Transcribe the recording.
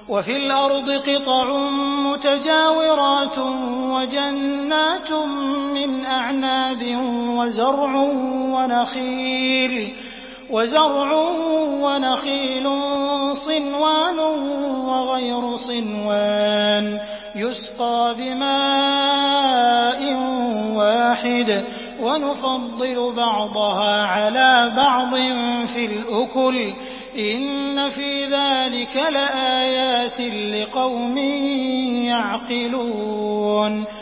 وفي الأرض قطع متجاورات وجنات من أعناب وزرع ونخيل صنوان وغير صنوان يسقى بماء واحد ونفضل بعضها على بعض في الأكل إن في ذلك لآيات لقوم يعقلون